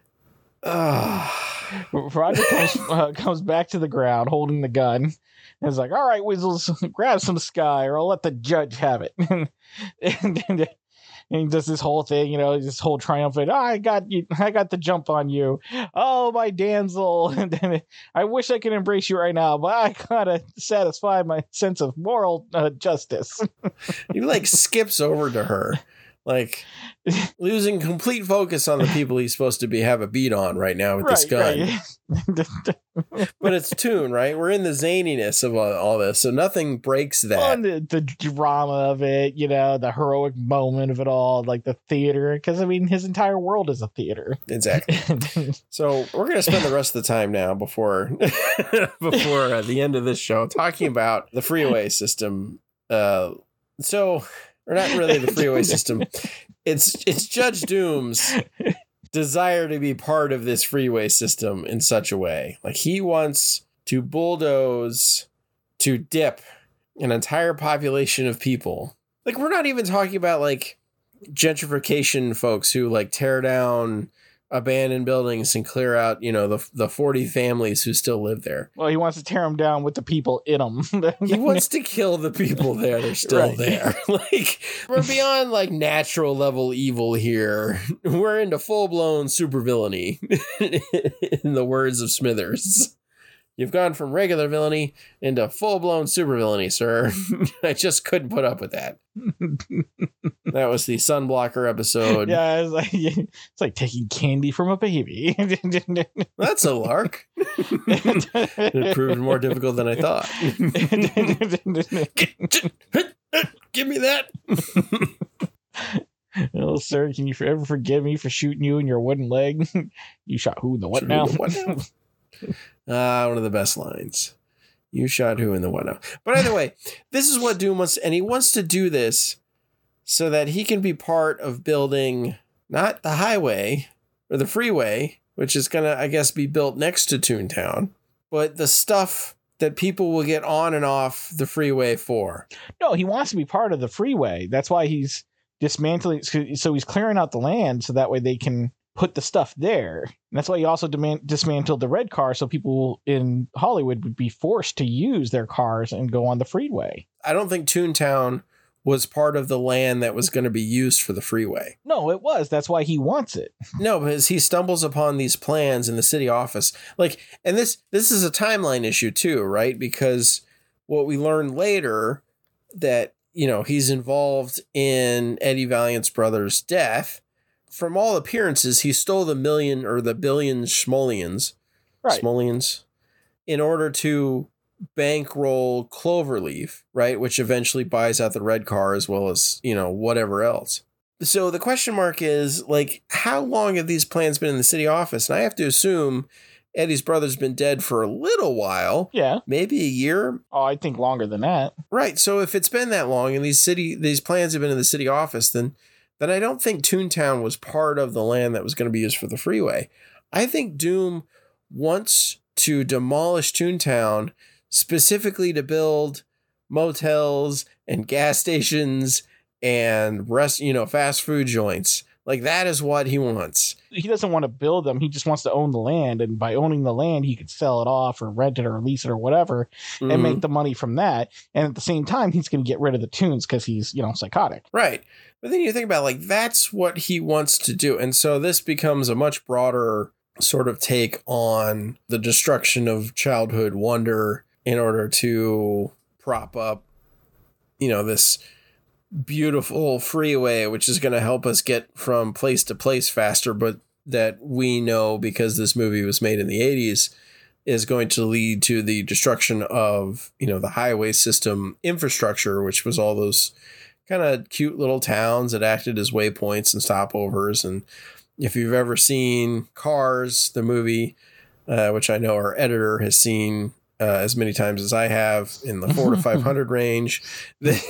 Roger comes back to the ground holding the gun. And is like, all right, weasels, grab some sky or I'll let the judge have it. And he does this whole thing, this whole triumphant, I got the jump on you. Oh, my damsel. And then I wish I could embrace you right now, but I gotta satisfy my sense of moral justice. He skips over to her, losing complete focus on the people he's supposed to have a beat on right now with this gun. Right. But it's tune, right? We're in the zaniness of all this, so nothing breaks that. Well, the drama of it, the heroic moment of it all, the theater, because his entire world is a theater. Exactly. So we're gonna spend the rest of the time now before the end of this show talking about the freeway system. Or not really the freeway system. It's Judge Doom's desire to be part of this freeway system in such a way. He wants to bulldoze, to dip an entire population of people. We're not even talking about gentrification folks who tear down abandoned buildings and clear out, the 40 families who still live there. Well, he wants to tear them down with the people in them. He wants to kill the people there. They're still there. Like, we're beyond like natural level evil here. We're into full-blown supervillainy, in the words of Smithers. You've gone from regular villainy into full-blown supervillainy, sir. I just couldn't put up with that. That was the Sunblocker episode. Yeah, it's like taking candy from a baby. That's a lark. It proved more difficult than I thought. Give me that. Oh, sir, can you ever forgive me for shooting you in your wooden leg? You shot who in the what now? One of the best lines. You shot who in the what now? But either way, this is what Doom wants, and he wants to do this so that he can be part of building not the highway or the freeway, which is going to, I guess, be built next to Toontown, but the stuff that people will get on and off the freeway for. No, he wants to be part of the freeway. That's why he's dismantling. So he's clearing out the land so that way they can put the stuff there. And that's why he also dismantled the red car, so people in Hollywood would be forced to use their cars and go on the freeway. I don't think Toontown was part of the land that was going to be used for the freeway. No, it was. That's why he wants it. No, because he stumbles upon these plans in the city office. Like, and this is a timeline issue too, right? Because what we learn later that, he's involved in Eddie Valiant's brother's death. From all appearances, he stole the billion schmolians, right? Schmolians, in order to bankroll Cloverleaf, right? Which eventually buys out the red car as well as, whatever else. So the question mark is, like, how long have these plans been in the city office? And I have to assume Eddie's brother's been dead for a little while. Yeah. Maybe a year. Oh, I think longer than that. Right. So if it's been that long and these plans have been in the city office, then I don't think Toontown was part of the land that was going to be used for the freeway. I think Doom wants to demolish Toontown specifically to build motels and gas stations and fast food joints. Like, that is what he wants. He doesn't want to build them. He just wants to own the land. And by owning the land, he could sell it off or rent it or lease it or whatever and make the money from that. And at the same time, he's going to get rid of the tunes because he's, psychotic. Right. But then you think about, like, that's what he wants to do. And so this becomes a much broader sort of take on the destruction of childhood wonder in order to prop up, this beautiful freeway, which is going to help us get from place to place faster, but that we know, because this movie was made in the 80s, is going to lead to the destruction of, the highway system infrastructure, which was all those kind of cute little towns that acted as waypoints and stopovers. And if you've ever seen Cars, the movie, which I know our editor has seen as many times as I have, in the 400 to 500 range, then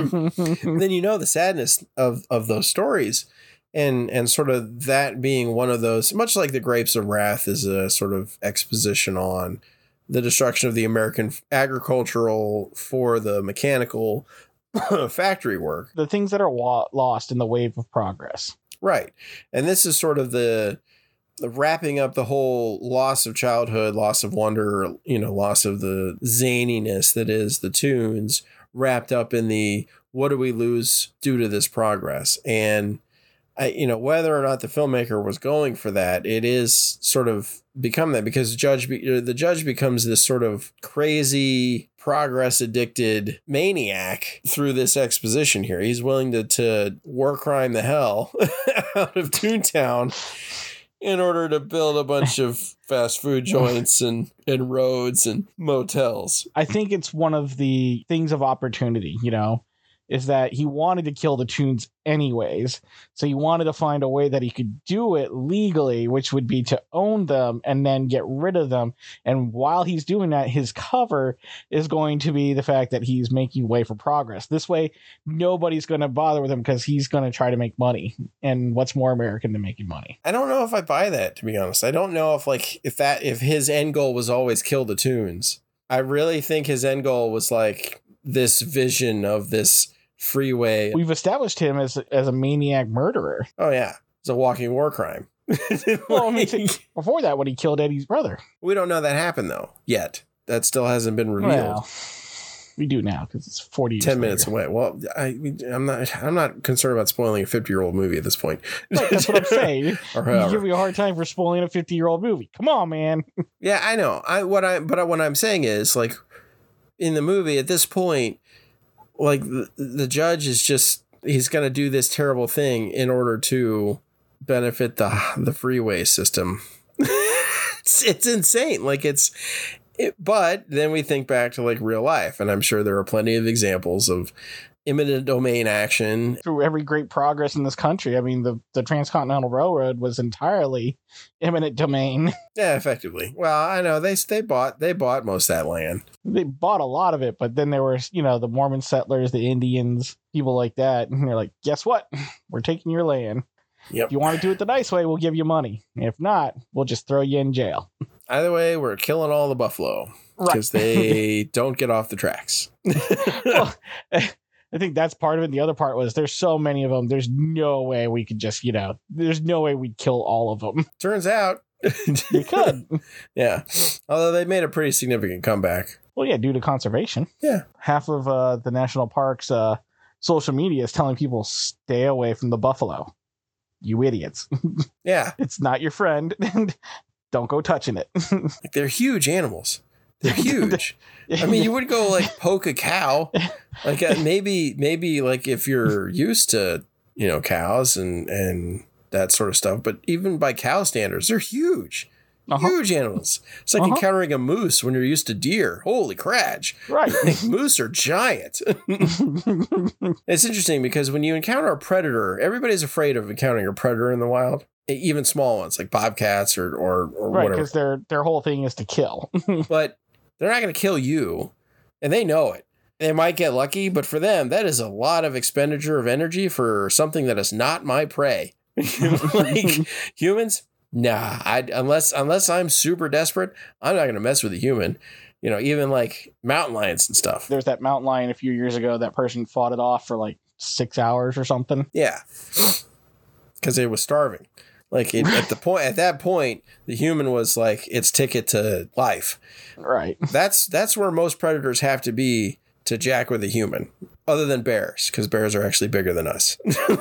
the sadness of those stories, and sort of that being one of those, much like The Grapes of Wrath is a sort of exposition on the destruction of the American agricultural for the mechanical factory work. The things that are lost in the wave of progress. Right. And this is sort of the wrapping up the whole loss of childhood, loss of wonder, loss of the zaniness that is the tunes, wrapped up in the what do we lose due to this progress. And whether or not the filmmaker was going for that, it is sort of become that, because the judge becomes this sort of crazy progress addicted maniac through this exposition here. He's willing to war crime the hell out of Toontown in order to build a bunch of fast food joints and roads and motels. I think it's one of the things of opportunity, is that he wanted to kill the tunes anyways. So he wanted to find a way that he could do it legally, which would be to own them and then get rid of them. And while he's doing that, his cover is going to be the fact that he's making way for progress. This way, nobody's going to bother with him because he's going to try to make money. And what's more American than making money? I don't know if I buy that, to be honest. I don't know if his end goal was always kill the tunes. I really think his end goal was like this vision of this freeway. We've established him as a maniac murderer. Oh yeah, it's a walking war crime. Well, I mean, before that, when he killed Eddie's brother. We don't know that happened, though, yet. That still hasn't been revealed. Well, we do now because it's 40 years 10 minutes away. Well, I'm not concerned about spoiling a 50-year-old movie at this point. Right, that's what I'm saying. Or You give me a hard time for spoiling a 50-year-old movie. Come on, man. Yeah, I know. What I'm saying is, like, in the movie at this point, like the judge is just, he's going to do this terrible thing in order to benefit the freeway system. It's insane. Like but then we think back to like real life, and I'm sure there are plenty of examples of eminent domain action through every great progress in this country. I mean, the Transcontinental Railroad was entirely eminent domain. Yeah, effectively. Well, I know they bought most of that land. They bought a lot of it, but then there were, the Mormon settlers, the Indians, people like that, and they're like, guess what? We're taking your land. Yep. If you want to do it the nice way, we'll give you money. If not, we'll just throw you in jail. Either way, we're killing all the buffalo because they don't get off the tracks. Well, I think that's part of it. The other part was there's so many of them. There's no way we could just, there's no way we'd kill all of them. Turns out you could. Yeah. Although they made a pretty significant comeback. Well, yeah, due to conservation. Yeah. Half of the national park's social media is telling people stay away from the buffalo. You idiots. Yeah. It's not your friend. Don't go touching it. Like, they're huge animals. They're huge. I mean, you would go like poke a cow. Like maybe like if you're used to, cows and that sort of stuff. But even by cow standards, they're huge. Huge animals. It's like encountering a moose when you're used to deer. Holy cratch. Right. Like, moose are giant. It's interesting because when you encounter a predator, everybody's afraid of encountering a predator in the wild. Even small ones like bobcats or right, whatever. Because their whole thing is to kill. But they're not going to kill you, and they know it. They might get lucky, but for them, that is a lot of expenditure of energy for something that is not my prey. Like humans, nah. Unless I'm super desperate, I'm not going to mess with a human. Even like mountain lions and stuff. There's that mountain lion a few years ago. That person fought it off for like 6 hours or something. Yeah, because it was starving. Like at that point, the human was like its ticket to life. Right. That's where most predators have to be to jack with a human, other than bears, because bears are actually bigger than us.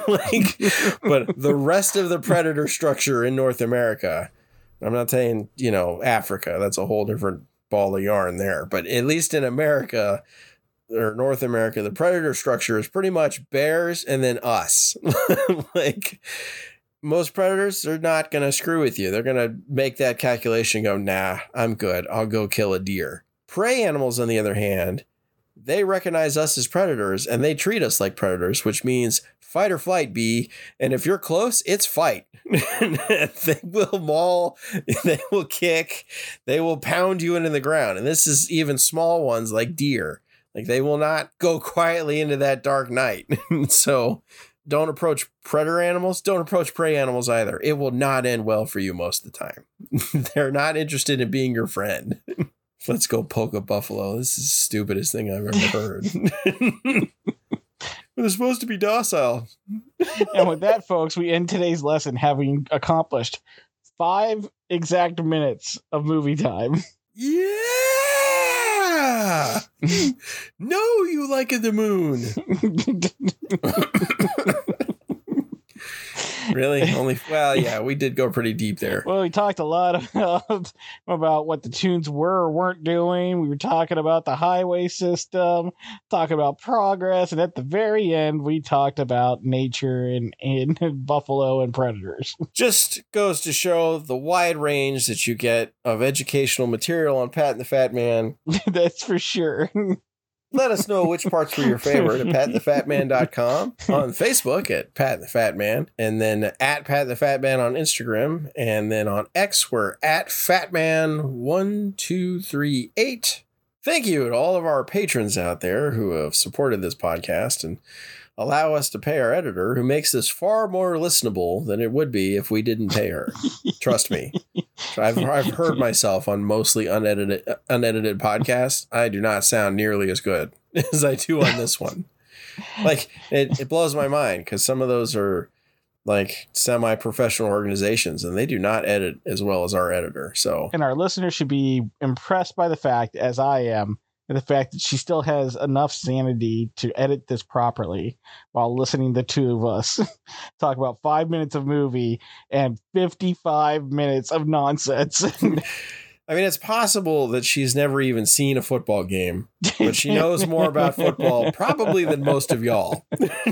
But the rest of the predator structure in North America, I'm not saying, Africa, that's a whole different ball of yarn there. But at least in America or North America, the predator structure is pretty much bears and then us. Like, most predators, they're not going to screw with you. They're going to make that calculation and go, nah, I'm good. I'll go kill a deer. Prey animals, on the other hand, they recognize us as predators and they treat us like predators, which means fight or flight, B. And if you're close, it's fight. They will maul, they will kick, they will pound you into the ground. And this is even small ones like deer. Like, they will not go quietly into that dark night. So don't approach predator animals. Don't approach prey animals either. It will not end well for you most of the time. They're not interested in being your friend. Let's go poke a buffalo. This is the stupidest thing I've ever heard. They're supposed to be docile. And with that, folks, we end today's lesson having accomplished 5 exact minutes of movie time. Yeah! No, you like the moon. Really? Well, yeah, we did go pretty deep there. Well, we talked a lot about what the tunes were or weren't doing. We were talking about the highway system, talking about progress, and at the very end, we talked about nature and buffalo and predators. Just goes to show the wide range that you get of educational material on Pat and the Fat Man. That's for sure. Let us know which parts were your favorite at patandthefatman.com, on Facebook at Pat the Fat Man, and then at Pat the Fat Man on Instagram, and then on X we're at Fatman1238. Thank you to all of our patrons out there who have supported this podcast and allow us to pay our editor, who makes this far more listenable than it would be if we didn't pay her. Trust me. I've heard myself on mostly unedited podcasts. I do not sound nearly as good as I do on this one. Like, it blows my mind because some of those are like semi-professional organizations, and they do not edit as well as our editor. So, and our listeners should be impressed by the fact, as I am, and the fact that she still has enough sanity to edit this properly while listening to the two of us talk about 5 minutes of movie and 55 minutes of nonsense. I mean, it's possible that she's never even seen a football game, but she knows more about football probably than most of y'all.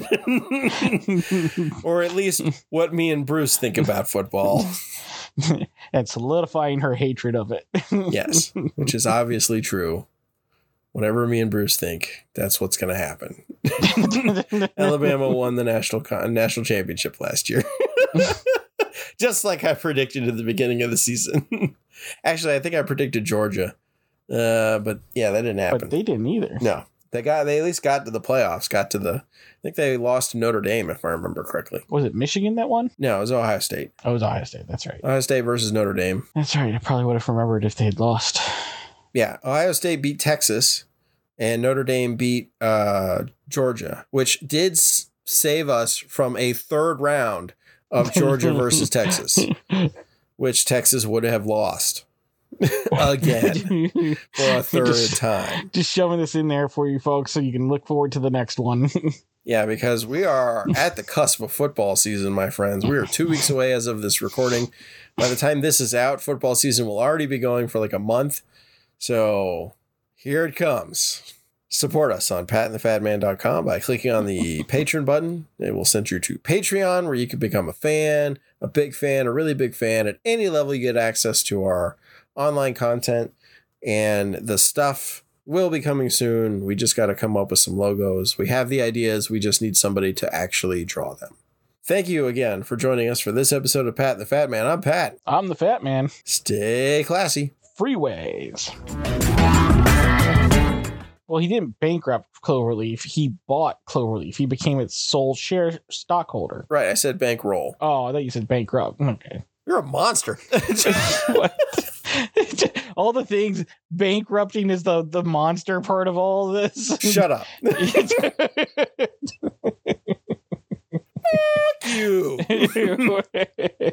Or at least what me and Bruce think about football. And solidifying her hatred of it. Yes, which is obviously true. Whatever me and Bruce think, that's what's going to happen. Alabama won the national championship last year. Just like I predicted at the beginning of the season. Actually, I think I predicted Georgia. But yeah, that didn't happen. But they didn't either. No. They at least got to the playoffs, I think they lost to Notre Dame, if I remember correctly. Was it Michigan that won? No, it was Ohio State. Oh, it was Ohio State. That's right. Ohio State versus Notre Dame. That's right. I probably would have remembered if they had lost. Yeah, Ohio State beat Texas, and Notre Dame beat Georgia, which did save us from a third round of Georgia versus Texas, which Texas would have lost again for a third time. Just shoving this in there for you folks so you can look forward to the next one. Yeah, because we are at the cusp of football season, my friends. We are 2 weeks away as of this recording. By the time this is out, football season will already be going for like a month. So here it comes. Support us on patandthefatman.com by clicking on the patron button. It will send you to Patreon, where you can become a fan, a big fan, a really big fan. At any level, you get access to our online content, and the stuff will be coming soon. We just got to come up with some logos. We have the ideas. We just need somebody to actually draw them. Thank you again for joining us for this episode of Pat and the Fat Man. I'm Pat. I'm the Fat Man. Stay classy. Freeways. Well, he didn't bankrupt Cloverleaf. He bought Cloverleaf. He became its sole share stockholder. Right. I said bankroll. Oh, I thought you said bankrupt. Okay. You're a monster. What? All the things, bankrupting is the monster part of all of this. Shut up. Fuck you.